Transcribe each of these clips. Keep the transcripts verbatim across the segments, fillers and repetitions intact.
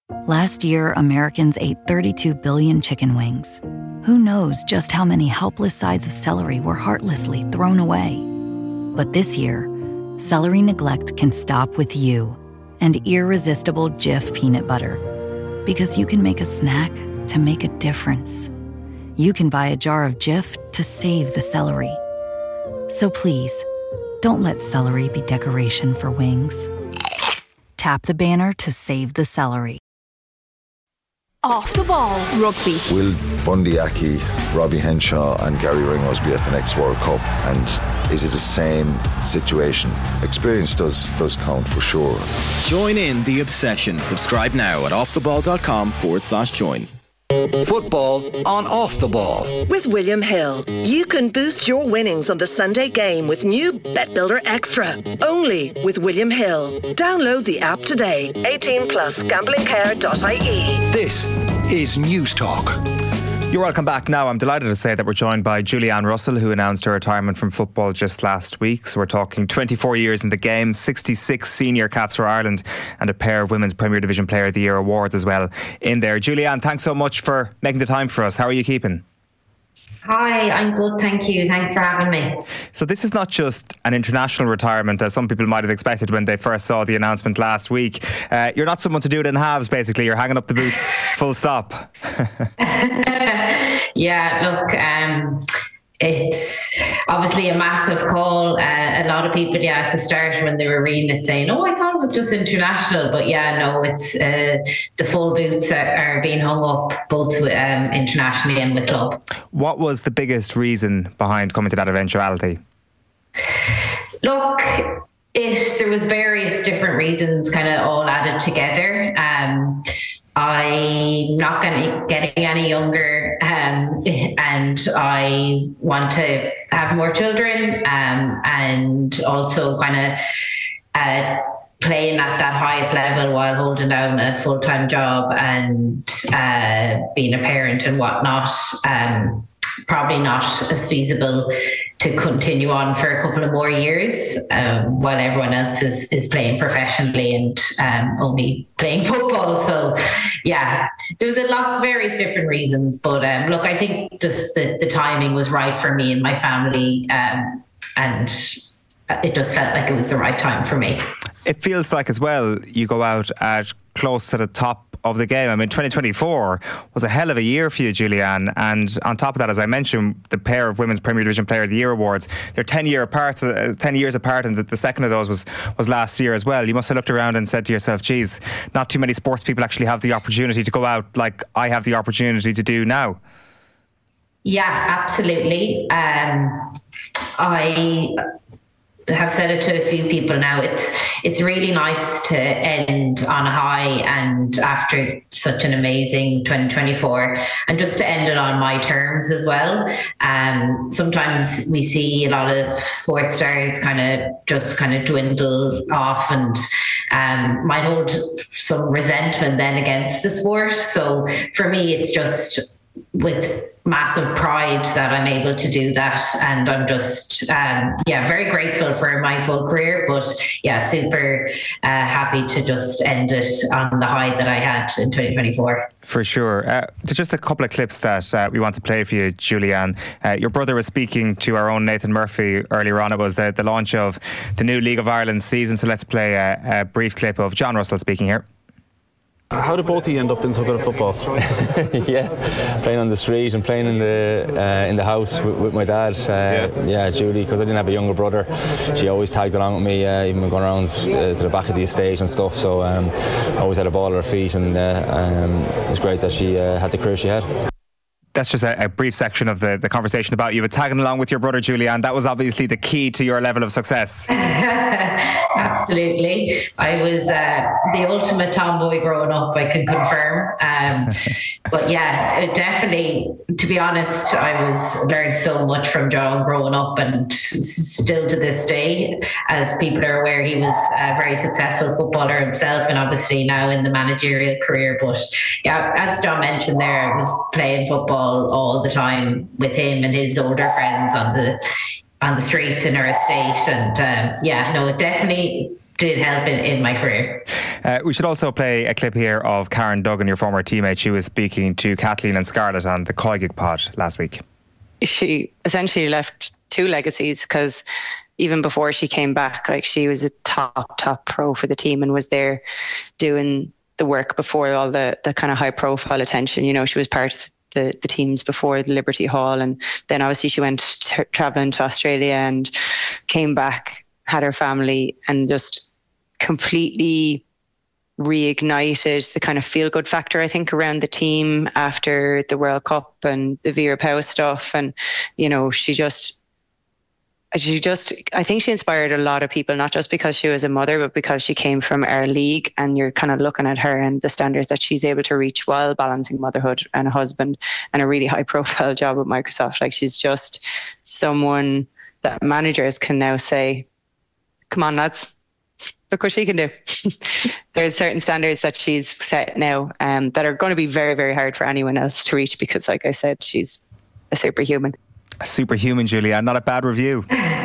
Last year, Americans ate thirty-two billion chicken wings. Who knows just how many helpless sides of celery were heartlessly thrown away? But this year, celery neglect can stop with you and irresistible Jif peanut butter. Because you can make a snack to make a difference. You can buy a jar of Jif to save the celery. So please, don't let celery be decoration for wings. Tap the banner to save the celery. Off the Ball Rugby. Will Bundy Aki, Robbie Henshaw and Gary Ringos be at the next World Cup? And is it the same situation? Experience does does count for sure. Join in the obsession. Subscribe now at offtheball.com forward slash join. Football on Off the Ball. With William Hill, you can boost your winnings on the Sunday game with new Bet Builder Extra. Only with William Hill. Download the app today. eighteen plus gamblingcare dot I E. This is News Talk. You're welcome back now. I'm delighted to say that we're joined by Julianne Russell, who announced her retirement from football just last week. So we're talking twenty-four years in the game, sixty-six senior caps for Ireland, and a pair of Women's Premier Division Player of the Year awards as well in there. Julianne, thanks so much for making the time for us. How are you keeping? Hi, I'm good, thank you. Thanks for having me. So this is not just an international retirement, as some people might have expected when they first saw the announcement last week. Uh, you're not someone to do it in halves, basically. You're hanging up the boots, full stop. Yeah, look, um, it's obviously a massive call. Uh, a lot of people, yeah, at the start when they were reading it saying, oh, I thought it was just international. But yeah, no, it's uh, the full boots are, are being hung up both um, internationally and with club. What was the biggest reason behind coming to that eventuality? Look, it, there was various different reasons kind of all added together. Um, I'm not gonna, getting any younger, um, and I want to have more children, um, and also kind of uh, playing at that highest level while holding down a full-time job and uh, being a parent and whatnot. Um, probably not as feasible to continue on for a couple of more years um, while everyone else is, is playing professionally and um, only playing football. So yeah, there was a lots of various different reasons, but um, look, I think just the, the timing was right for me and my family, um, and it just felt like it was the right time for me. It feels like as well you go out at close to the top of the game. I mean, twenty twenty-four was a hell of a year for you, Julianne, and on top of that, as I mentioned, the pair of Women's Premier Division Player of the Year awards, they're ten year apart, uh, ten years apart, and the, the second of those was was last year as well. You must have looked around and said to yourself, geez, not too many sports people actually have the opportunity to go out like I have the opportunity to do now. Yeah, absolutely. Um, I have said it to a few people now. It's it's really nice to end on a high, and after such an amazing twenty twenty-four, and just to end it on my terms as well. Um, sometimes we see a lot of sports stars kind of just kind of dwindle off and um, might hold some resentment then against the sport. So for me, it's just with massive pride that I'm able to do that, and I'm just um, yeah very grateful for my full career, but yeah super uh, happy to just end it on the high that I had in twenty twenty-four. For sure. Uh, just a couple of clips that uh, we want to play for you, Julianne. Uh, your brother was speaking to our own Nathan Murphy earlier on. It was the, the launch of the new League of Ireland season, so let's play a, a brief clip of John Russell speaking here. How did both of you end up in so good at football? Yeah, playing on the street and playing in the uh, in the house with, with my dad. Uh, yeah. yeah, Julie, because I didn't have a younger brother, she always tagged along with me, uh, even going around uh, to the back of the estate and stuff. So um, I always had a ball at her feet, and uh, um, it was great that she uh, had the career she had. That's just a, a brief section of the, the conversation about you, but tagging along with your brother, Julianne, that was obviously the key to your level of success. Absolutely. I was uh, the ultimate tomboy growing up, I can confirm. Um, but yeah, it definitely, to be honest, I was learned so much from John growing up, and still to this day, as people are aware, he was a very successful footballer himself, and obviously now in the managerial career. But yeah, as John mentioned there, I was playing football all the time with him and his older friends on the on the streets in our estate, and um, yeah no it definitely did help in, in my career. Uh, we should also play a clip here of Karen Duggan, your former teammate. She was speaking to Kathleen and Scarlett on the Coigig pod last week. She essentially left two legacies, because even before she came back, like, she was a top, top pro for the team and was there doing the work before all the, the kind of high profile attention. You know, she was part of the, the teams before the Liberty Hall, and then obviously she went t- traveling to Australia and came back, had her family, and just completely reignited the kind of feel good factor, I think, around the team after the World Cup and the Vera Pauw stuff. And, you know, she just, she just, I think she inspired a lot of people, not just because she was a mother, but because she came from our league, and you're kind of looking at her and the standards that she's able to reach while balancing motherhood and a husband and a really high profile job at Microsoft. Like, she's just someone that managers can now say, come on, lads, look what she can do. There's certain standards that she's set now um, that are going to be very, very hard for anyone else to reach, because, like I said, she's a superhuman. A superhuman, Julia. Not a bad review.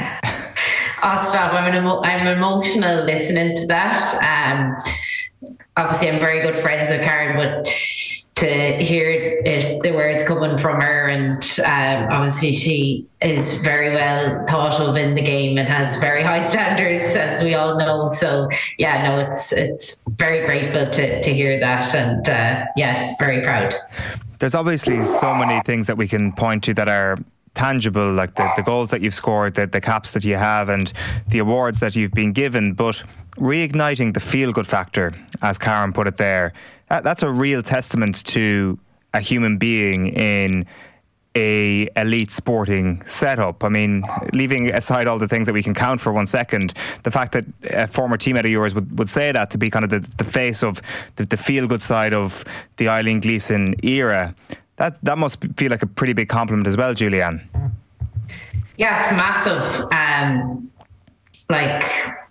I'll stop. I'm, an emo- I'm emotional listening to that. Um, obviously, I'm very good friends with Karen, but to hear it, the words coming from her, and um, obviously she is very well thought of in the game and has very high standards, as we all know. So yeah, no, it's it's very grateful to to hear that, and uh, yeah, very proud. There's obviously so many things that we can point to that are tangible, like the, the goals that you've scored, the, the caps that you have, and the awards that you've been given, but reigniting the feel-good factor, as Karen put it there, that, that's a real testament to a human being in a elite sporting setup. I mean, leaving aside all the things that we can count for one second, the fact that a former teammate of yours would, would say that to be kind of the, the face of the, the feel-good side of the Eileen Gleeson era, That that must feel like a pretty big compliment as well, Julianne. Yeah, it's massive. Um, like,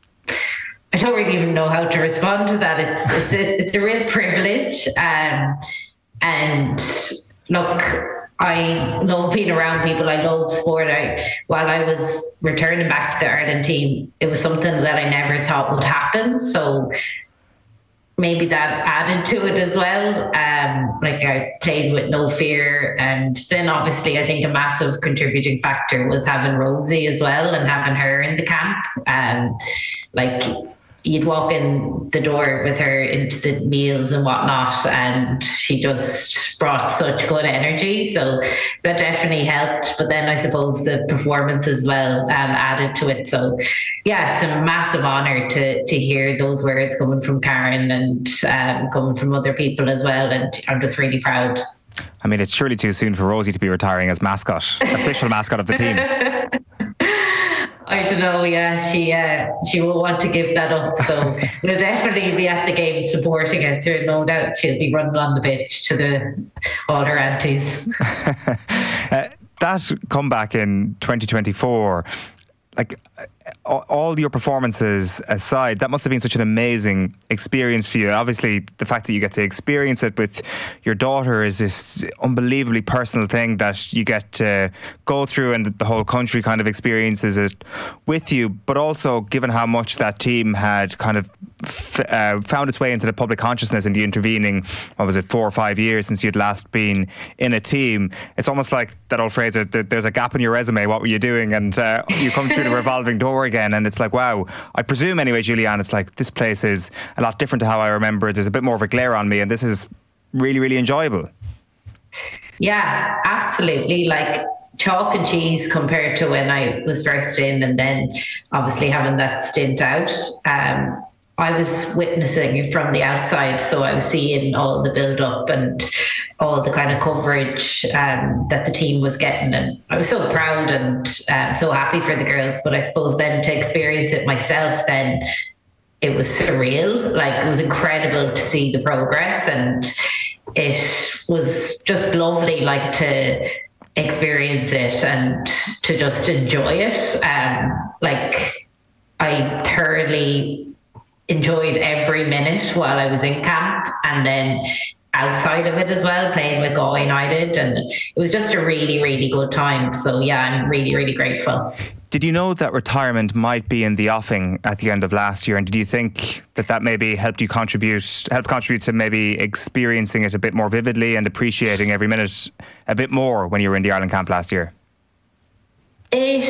I don't really even know how to respond to that. It's it's a, it's a real privilege. Um, and look, I love being around people. I love sport. I, while I was returning back to the Ireland team, it was something that I never thought would happen. So maybe that added to it as well. Um, like, I played with no fear. And then obviously I think a massive contributing factor was having Rosie as well, and having her in the camp. Um, like, you'd walk in the door with her into the meals and whatnot, and she just brought such good energy. So that definitely helped. But then I suppose the performance as well um, added to it. So yeah, it's a massive honour to to hear those words coming from Karen, and um, coming from other people as well. And I'm just really proud. I mean, it's surely too soon for Rosie to be retiring as mascot, official mascot of the team. I don't know, yeah, she uh, she will want to give that up. So we'll definitely be at the game supporting her. There's no doubt she'll be running on the pitch to the all her aunties. uh, that comeback in twenty twenty-four, like, all your performances aside, that must have been such an amazing experience for you. Obviously, the fact that you get to experience it with your daughter is this unbelievably personal thing that you get to go through, and the whole country kind of experiences it with you. But also, given how much that team had kind of f- uh, found its way into the public consciousness in the intervening, what was it, four or five years since you'd last been in a team, it's almost like that old phrase, there's a gap in your resume, what were you doing? And uh, you come through the revolving door again, and it's like, wow, I presume anyway, Julianne, it's like, this place is a lot different to how I remember it. There's a bit more of a glare on me, and this is really, really enjoyable. Yeah, absolutely. Like, chalk and cheese compared to when I was first in, and then obviously having that stint out. Um, I was witnessing it from the outside, so I was seeing all the build up and all the kind of coverage um, that the team was getting, and I was so proud and uh, so happy for the girls. But I suppose then to experience it myself, then it was surreal. Like, it was incredible to see the progress, and it was just lovely, like, to experience it and to just enjoy it. Um, like, I thoroughly enjoyed every minute while I was in camp, and then outside of it as well, playing with Galway United, and it was just a really, really good time. So yeah, I'm really, really grateful. Did you know that retirement might be in the offing at the end of last year? And did you think that that maybe helped you contribute, helped contribute to maybe experiencing it a bit more vividly and appreciating every minute a bit more when you were in the Ireland camp last year? It,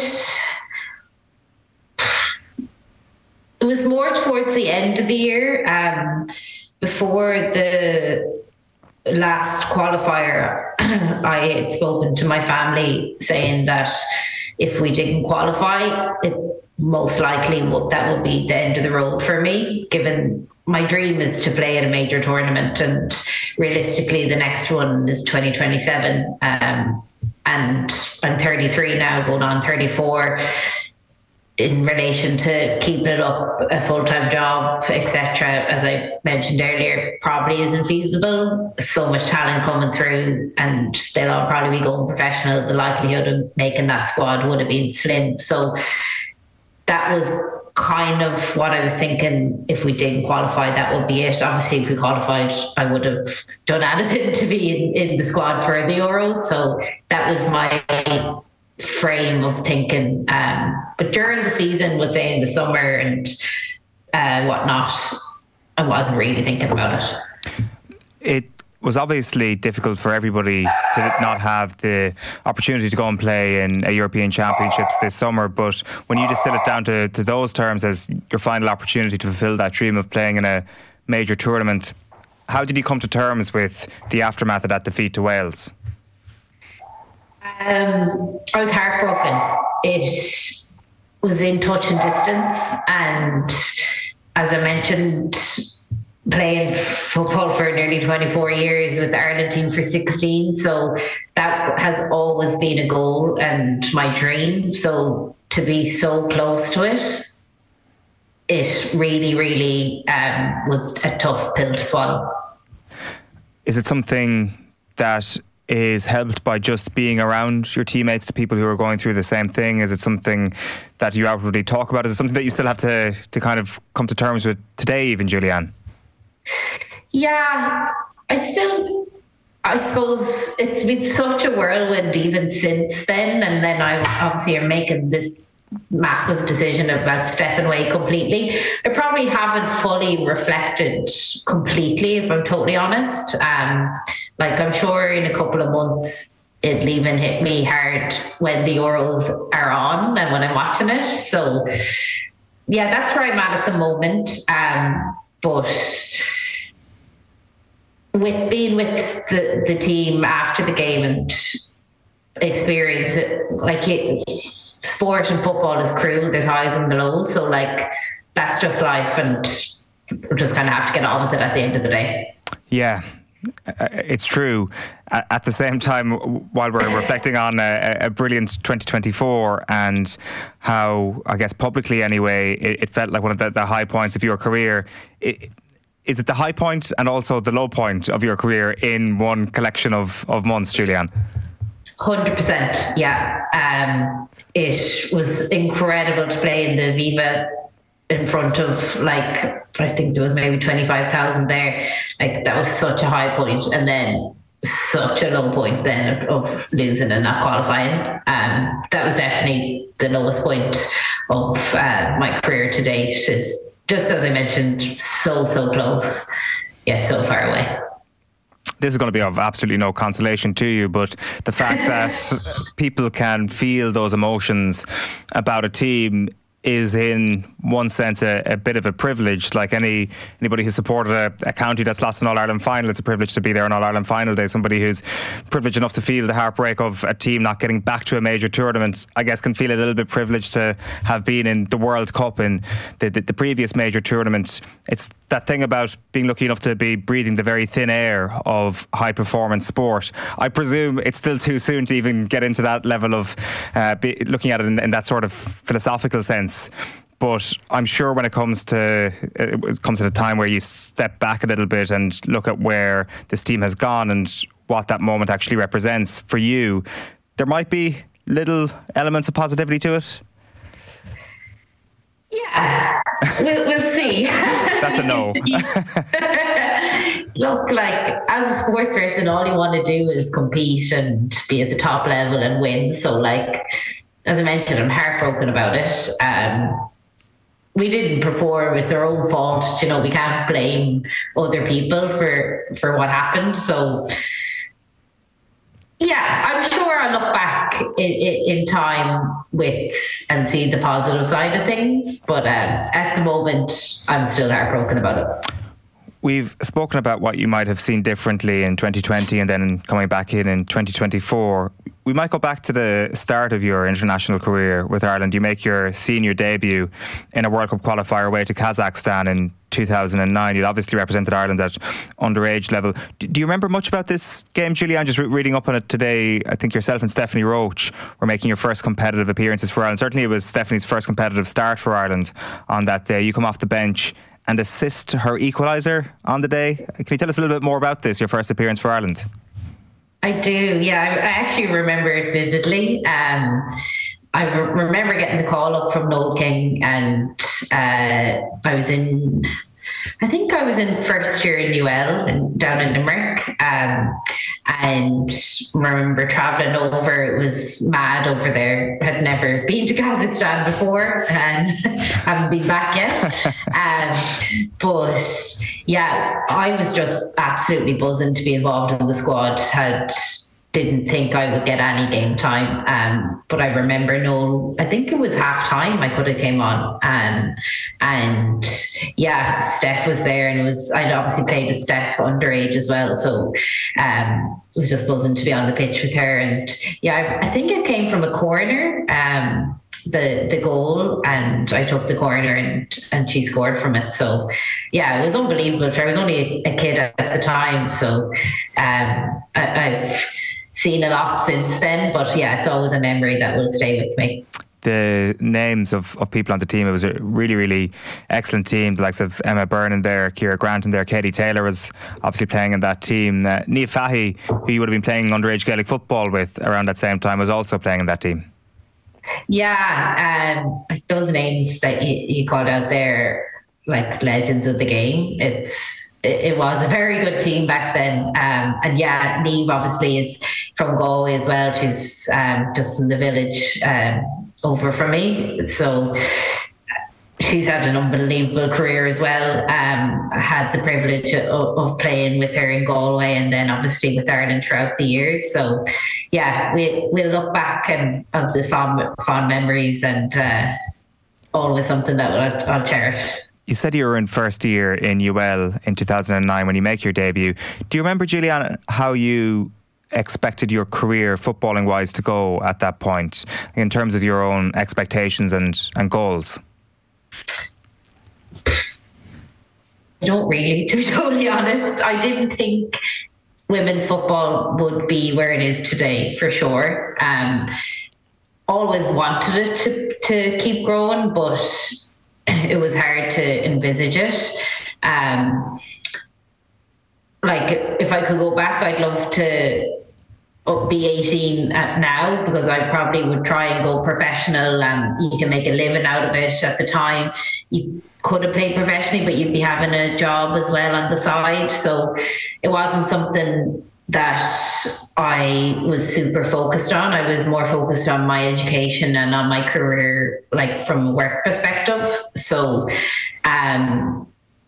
it was more towards the end of the year. Um, before the last qualifier, I had spoken to my family saying that if we didn't qualify, it most likely would, that would be the end of the road for me, given my dream is to play at a major tournament, and realistically the next one is twenty twenty-seven. Um, and I'm thirty-three now, going on thirty-four. In relation to keeping it up, a full-time job, et cetera, as I mentioned earlier, probably isn't feasible. So much talent coming through, and they'll all probably be going professional. The likelihood of making that squad would have been slim. So that was kind of what I was thinking. If we didn't qualify, that would be it. Obviously, if we qualified, I would have done anything to be in, in the squad for the Euros. So that was my frame of thinking. Um, but during the season, would say in the summer and uh, whatnot, I wasn't really thinking about it. It was obviously difficult for everybody to not have the opportunity to go and play in a European Championships this summer, but when you distill it down to, to those terms as your final opportunity to fulfil that dream of playing in a major tournament, how did you come to terms with the aftermath of that defeat to Wales? Um, I was heartbroken. It was in touch and distance, and as I mentioned, playing football for nearly twenty-four years with the Ireland team for sixteen, so that has always been a goal and my dream. So to be so close to it, it really, really um, was a tough pill to swallow. Is it something that is helped by just being around your teammates, the people who are going through the same thing? Is it something that you outwardly talk about? Is it something that you still have to, to kind of come to terms with today, even, Julianne? Yeah, I still, I suppose it's been such a whirlwind even since then. And then I obviously am making this massive decision about stepping away completely. I probably haven't fully reflected completely, if I'm totally honest. Um, like I'm sure in a couple of months it'll even hit me hard when the Euros are on and when I'm watching it. So yeah, that's where I'm at at the moment. Um, but with being with the, the team after the game and experience it, like it, sport and football is cruel. There's highs and lows. So like, that's just life, and we just kind of have to get on with it at the end of the day. Yeah, it's true. At the same time, while we're reflecting on a, a brilliant twenty twenty-four and how, I guess publicly anyway, it, it felt like one of the, the high points of your career, it, is it the high point and also the low point of your career in one collection of, of months, Julianne? one hundred percent, yeah. Um, it was incredible to play in the Viva in front of, like, I think there was maybe twenty-five thousand there. Like, that was such a high point, and then such a low point then of, of losing and not qualifying. Um, that was definitely the lowest point of uh, my career to date. Is just, as I mentioned, so, so close, yet so far away. This is going to be of absolutely no consolation to you, but the fact that people can feel those emotions about a team is in one sense a, a bit of a privilege. Like any anybody who supported a, a county that's lost an All-Ireland final, it's a privilege to be there on All-Ireland final day. Somebody who's privileged enough to feel the heartbreak of a team not getting back to a major tournament, I guess, can feel a little bit privileged to have been in the World Cup in the, the, the previous major tournament. It's that thing about being lucky enough to be breathing the very thin air of high performance sport. I presume it's still too soon to even get into that level of uh, be, looking at it in, in that sort of philosophical sense. But I'm sure when it comes to it comes to the time where you step back a little bit and look at where this team has gone and what that moment actually represents for you, there might be little elements of positivity to it. Yeah, we'll, we'll see. That's a no. Look, like, as a sports person, all you want to do is compete and be at the top level and win. So, like, as I mentioned, I'm heartbroken about it. Um, we didn't perform; it's our own fault. You know, we can't blame other people for for what happened. So, yeah, I'm sure I'll look back in, in, in time with and see the positive side of things. But um, at the moment, I'm still heartbroken about it. We've spoken about what you might have seen differently in twenty twenty and then coming back in in twenty twenty-four. We might go back to the start of your international career with Ireland. You make your senior debut in a World Cup qualifier away to Kazakhstan in two thousand nine. You'd obviously represented Ireland at underage level. Do you remember much about this game, Julianne? Just re- reading up on it today, I think yourself and Stephanie Roach were making your first competitive appearances for Ireland. Certainly it was Stephanie's first competitive start for Ireland on that day. You come off the bench and assist her equaliser on the day. Can you tell us a little bit more about this, your first appearance for Ireland? I do, yeah. I, I actually remember it vividly. Um, I re- remember getting the call up from Noel King, and uh, I was in, I think I was in first year in U L and down in Limerick, um, and remember travelling over. It was mad over there. Had never been to Kazakhstan before and haven't been back yet. um, but yeah, I was just absolutely buzzing to be involved in the squad. Had didn't think I would get any game time. Um, but I remember, no, I think it was half time I could have came on. Um, and yeah, Steph was there, and it was, I'd obviously played with Steph underage as well. So um, it was just buzzing to be on the pitch with her. And yeah, I, I think it came from a corner, um, the the goal, and I took the corner and and she scored from it. So yeah, it was unbelievable. I was only a, a kid at the time. So um, I, I've seen a lot since then, but yeah, it's always a memory that will stay with me. The names of, of people on the team, it was a really, really excellent team. The likes of Emma Byrne in there, Ciara Grant in there, Katie Taylor was obviously playing in that team. Uh, Niamh Fahey, who you would have been playing underage Gaelic football with around that same time, was also playing in that team. Yeah, um, those names that you, you called out there, like legends of the game. It's it, it was a very good team back then, um, and yeah, Niamh obviously is from Galway as well. She's um, just in the village um, over from me, so she's had an unbelievable career as well. Um, I had the privilege of, of playing with her in Galway, and then obviously with Ireland throughout the years. So, yeah, we we'll look back and of the fond fond memories, and uh, always something that I'll, I'll cherish. You said you were in first year in U L in two thousand nine when you make your debut. Do you remember, Julianne, how you expected your career footballing wise to go at that point in terms of your own expectations and, and goals? I don't really, to be totally honest. I didn't think women's football would be where it is today, for sure. Um, always wanted it to, to keep growing, but it was hard to envisage it. Um, like, if I could go back, I'd love to be eighteen at now, because I probably would try and go professional, and you can make a living out of it. At the time, you could have played professionally, but you'd be having a job as well on the side. So it wasn't something that I was super focused on. I was more focused on my education and on my career, like from a work perspective. So um,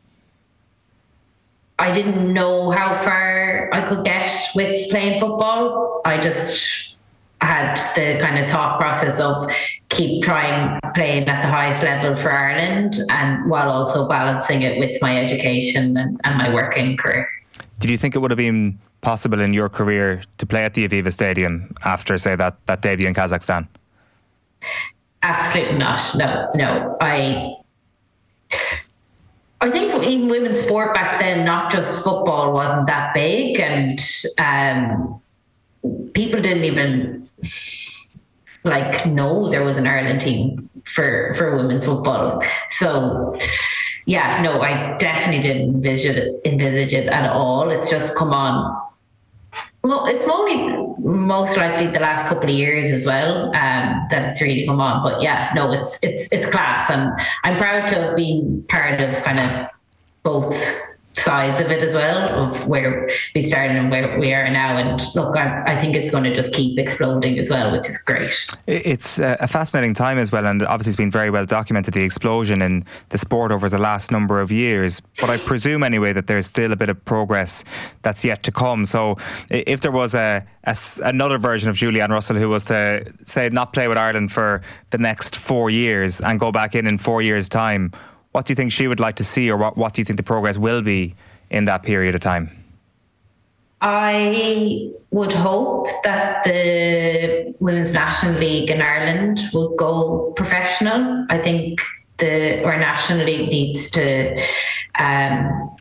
I didn't know how far I could get with playing football. I just had the kind of thought process of keep trying playing at the highest level for Ireland, and while also balancing it with my education and, and my working career. Did you think it would have been possible in your career to play at the Aviva Stadium after, say, that, that debut in Kazakhstan? Absolutely not. No, no. I I think even women's sport back then, not just football, wasn't that big, and um, people didn't even like know there was an Ireland team for, for women's football. So yeah, no, I definitely didn't envisage it, envisage it at all. It's just come on. Well, it's only most likely the last couple of years as well um, that it's really come on. But yeah, no, it's it's it's class, and I'm proud to have been part of kind of both sides of it as well, of where we started and where we are now. And look, I, I think it's going to just keep exploding as well, which is great. It's a fascinating time as well, and obviously it's been very well documented, the explosion in the sport over the last number of years. But I presume anyway that there's still a bit of progress that's yet to come. So if there was a, a another version of Julianne Russell who was to, say, not play with Ireland for the next four years and go back in in four years' time, what do you think she would like to see, or what, what do you think the progress will be in that period of time? I would hope that the Women's National League in Ireland will go professional. I think the our National League needs to um,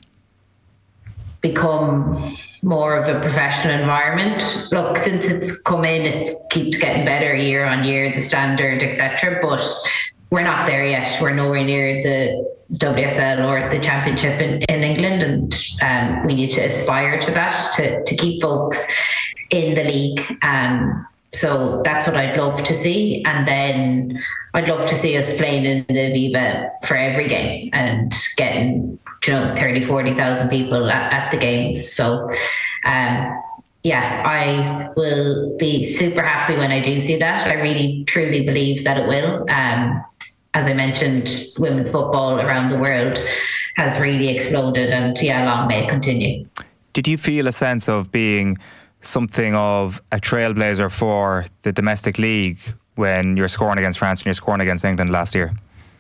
become more of a professional environment. Look, since it's come in, it keeps getting better year on year, the standard, et cetera. But we're not there yet. We're nowhere near the W S L or the Championship in, in England, and um, we need to aspire to that to, to keep folks in the league. Um, so that's what I'd love to see. And then I'd love to see us playing in the Aviva for every game and getting, you know, thirty, forty thousand people at, at the games. So, um, yeah, I will be super happy when I do see that. I really, truly believe that it will. Um, as I mentioned, women's football around the world has really exploded, and yeah, long may it continue. Did you feel a sense of being something of a trailblazer for the domestic league when you're scoring against France and you're scoring against England last year?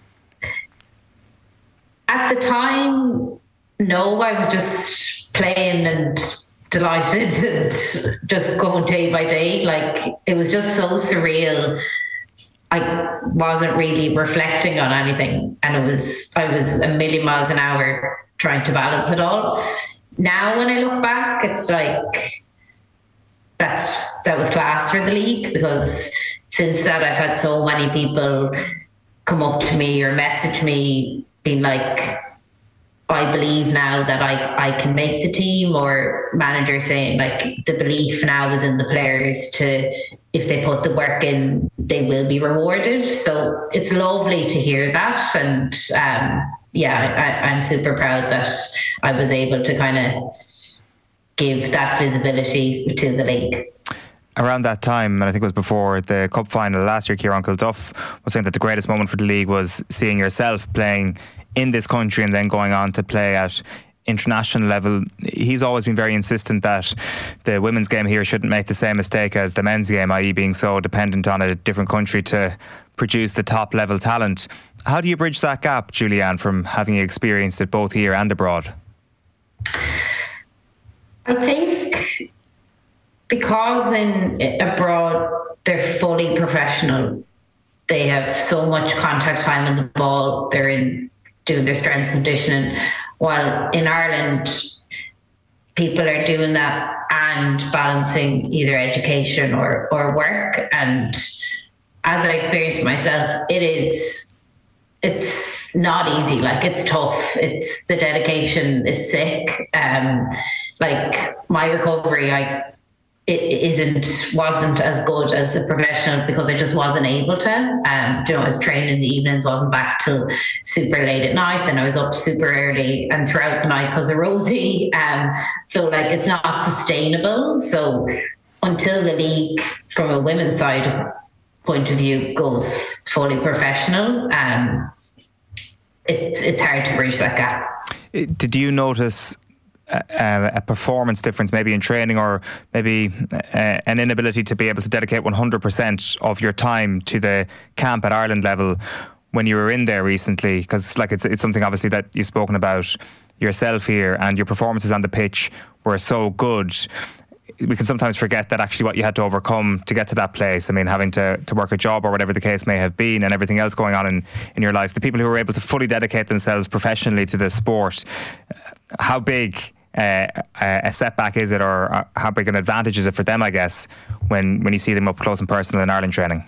At the time, no, I was just playing and delighted and just going day by day. Like, it was just so surreal. I wasn't really reflecting on anything, and it was I was a million miles an hour trying to balance it all. Now when I look back, it's like that's that was class for the league, because since that I've had so many people come up to me or message me being like, I believe now that I, I can make the team, or managers saying like the belief now is in the players to, if they put the work in, they will be rewarded. So it's lovely to hear that. And um, yeah, I, I'm super proud that I was able to kind of give that visibility to the league. Around that time, and I think it was before the cup final last year, Ciarán Kilduff was saying that the greatest moment for the league was seeing yourself playing in this country and then going on to play at international level. He's always been very insistent that the women's game here shouldn't make the same mistake as the men's game, that is being so dependent on a different country to produce the top level talent. How do you bridge that gap, Julianne, from having experienced it both here and abroad? I think because in abroad they're fully professional. They have so much contact time on the ball. They're in doing their strength conditioning, while in Ireland people are doing that and balancing either education or, or work. And as I experienced myself, it is it's not easy. Like, it's tough. It's the dedication is sick. Um, like my recovery, I it isn't wasn't as good as a professional because I just wasn't able to. Um, you know, I was training in the evenings, wasn't back till super late at night. Then I was up super early and throughout the night because of Rosie. Um, so like, it's not sustainable. So until the league, from a women's side point of view, goes fully professional, um, it's it's hard to bridge that gap. Did you notice A, a performance difference maybe in training, or maybe uh, an inability to be able to dedicate one hundred percent of your time to the camp at Ireland level when you were in there recently? Because like it's it's something obviously that you've spoken about yourself here, and your performances on the pitch were so good. We can sometimes forget that actually what you had to overcome to get to that place. I mean, having to, to work a job or whatever the case may have been, and everything else going on in, in your life. The people who were able to fully dedicate themselves professionally to the sport, how big Uh, a setback is it, or how big an advantage is it for them, I guess, when, when you see them up close and personal in Ireland training?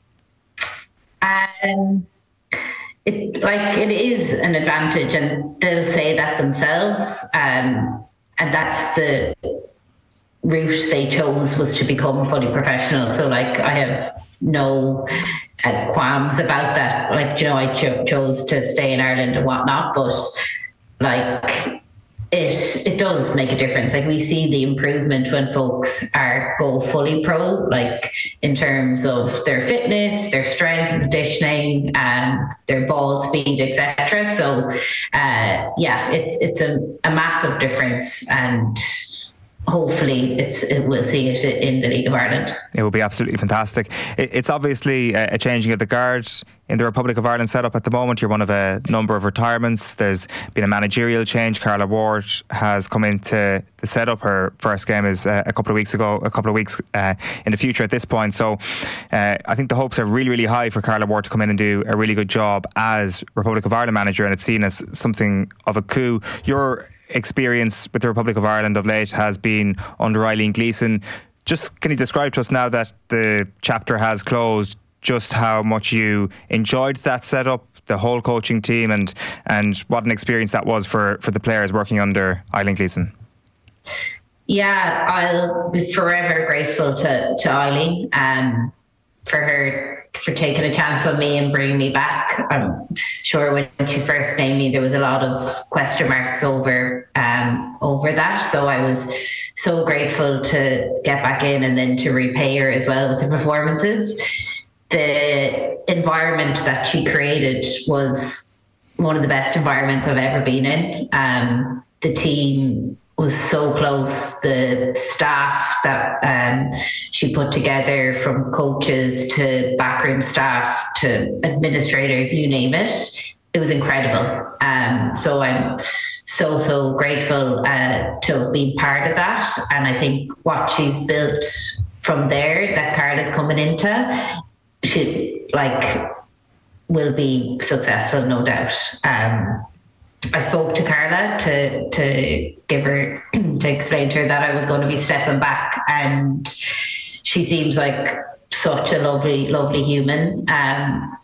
Um, it like it is an advantage, and they'll say that themselves, um, and that's the route they chose, was to become fully professional. So like, I have no uh, qualms about that. Like, you know, I cho- chose to stay in Ireland and whatnot, but like, it it does make a difference. Like we see the improvement when folks are go fully pro, like in terms of their fitness, their strength and conditioning, um, their ball speed, et cetera. So uh, yeah, it's it's a, a massive difference, and hopefully it's it will see it in the League of Ireland. It will be absolutely fantastic. It's obviously a changing of the guard in the Republic of Ireland setup at the moment. You're one of a number of retirements. There's been a managerial change. Carla Ward has come into the setup. Her first game is uh, a couple of weeks ago, a couple of weeks uh, in the future at this point. So uh, I think the hopes are really, really high for Carla Ward to come in and do a really good job as Republic of Ireland manager, and it's seen as something of a coup. Your experience with the Republic of Ireland of late has been under Eileen Gleeson. Just can you describe to us, now that the chapter has closed, just how much you enjoyed that setup, the whole coaching team, and and what an experience that was for, for the players working under Eileen Gleeson? Yeah, I'll be forever grateful to, to Eileen um, for her for taking a chance on me and bringing me back. I'm sure when she first named me, there was a lot of question marks over um, over that. So I was so grateful to get back in and then to repay her as well with the performances. The environment that she created was one of the best environments I've ever been in. Um, the team was so close. The staff that um, she put together, from coaches to backroom staff to administrators, you name it, it was incredible. Um, so I'm so, so grateful uh, to be part of that. And I think what she's built from there, that Carla's coming into, she like will be successful, no doubt. Um, I spoke to Carla to to give her to explain to her that I was going to be stepping back, and she seems like such a lovely, lovely human. Um,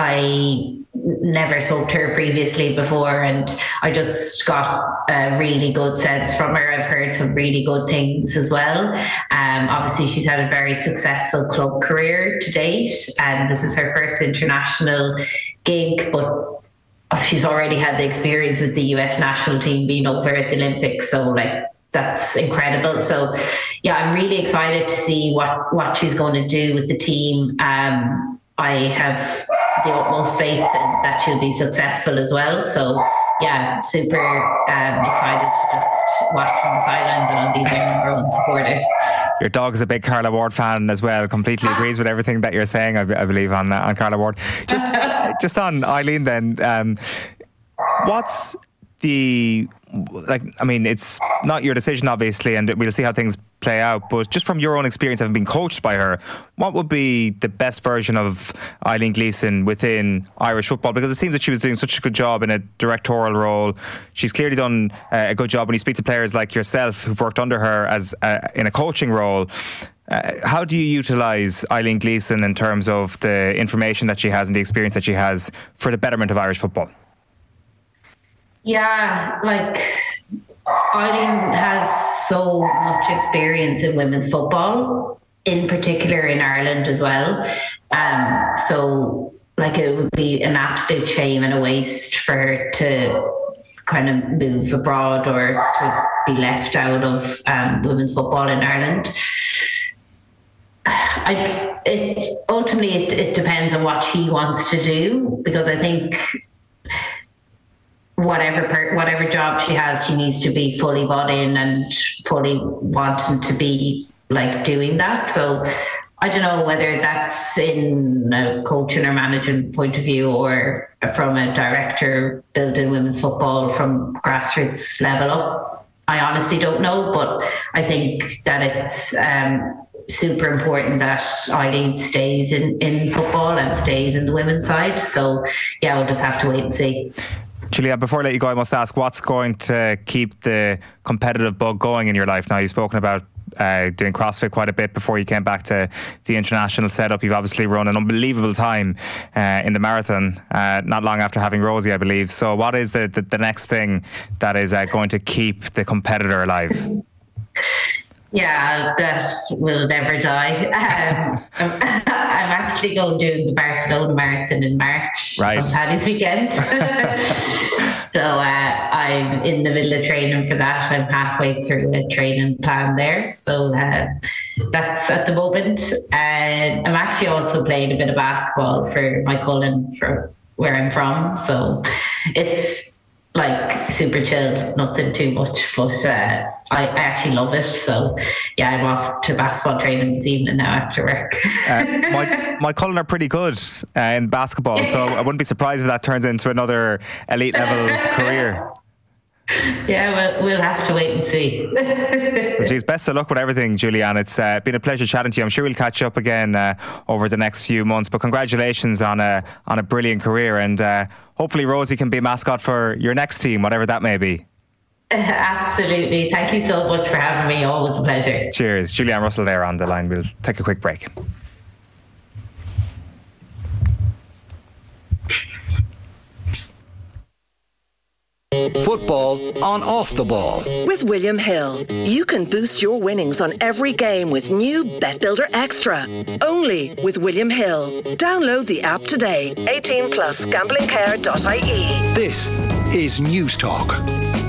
I never spoke to her previously before, and I just got a really good sense from her. I've heard some really good things as well. Um, obviously, she's had a very successful club career to date, and this is her first international gig, but she's already had the experience with the U S national team being over at the Olympics. So like, that's incredible. So yeah, I'm really excited to see what, what she's going to do with the team. Um, I have the utmost faith in that she'll be successful as well. So yeah, super um, excited to just watch from the sidelines, and I'll be their number one supporter. Your dog is a big Carla Ward fan as well. Completely agrees with everything that you're saying, I, I believe, on uh, on Carla Ward. Just just on Eileen then, um, what's the, like, I mean, it's not your decision, obviously, and we'll see how things play out, but just from your own experience having been coached by her, what would be the best version of Eileen Gleeson within Irish football? Because it seems that she was doing such a good job in a directorial role. She's clearly done uh, a good job when you speak to players like yourself who've worked under her as uh, in a coaching role. Uh, how do you utilise Eileen Gleeson in terms of the information that she has and the experience that she has for the betterment of Irish football? Yeah, like Eileen has so much experience in women's football, in particular in Ireland as well. Um, so like it would be an absolute shame and a waste for her to kind of move abroad or to be left out of um, women's football in Ireland. I, it ultimately it, it depends on what she wants to do, because I think whatever per, whatever job she has, she needs to be fully bought in and fully wanting to be like doing that. So I don't know whether that's in a coaching or managing point of view, or from a director building women's football from grassroots level up. I honestly don't know, but I think that it's um, super important that Eileen stays in, in football and stays in the women's side. So yeah, we'll just have to wait and see. Julia, before I let you go, I must ask, what's going to keep the competitive bug going in your life now? You've spoken about uh, doing CrossFit quite a bit before you came back to the international setup. You've obviously run an unbelievable time uh, in the marathon, uh, not long after having Rosie, I believe. So what is the, the, the next thing that is uh, going to keep the competitor alive? Yeah, that will never die. Um, I'm, I'm actually going to do the Barcelona Marathon in March right. on Paddy's weekend. So uh, I'm in the middle of training for that. I'm halfway through a training plan there. So uh, that's at the moment. And I'm actually also playing a bit of basketball for my Cullen, for where I'm from. So it's like super chilled, nothing too much, but uh, I, I actually love it. So yeah, I'm off to basketball training this evening now after work. uh, my, my Cullen are pretty good uh, in basketball, so I wouldn't be surprised if that turns into another elite level career. Yeah, well, we'll have to wait and see. Well, geez, best of luck with everything, Julianne. It's uh, been a pleasure chatting to you. I'm sure we'll catch up again uh, over the next few months. But congratulations on a on a brilliant career, and uh, hopefully Rosie can be a mascot for your next team, whatever that may be. Absolutely. Thank you so much for having me. Always a pleasure. Cheers. Julianne Russell there on the line. We'll take a quick break. Football on Off the Ball. With William Hill, you can boost your winnings on every game with new Bet Builder Extra. Only with William Hill. Download the app today. eighteen plus, gambling care dot I E. This is News Talk.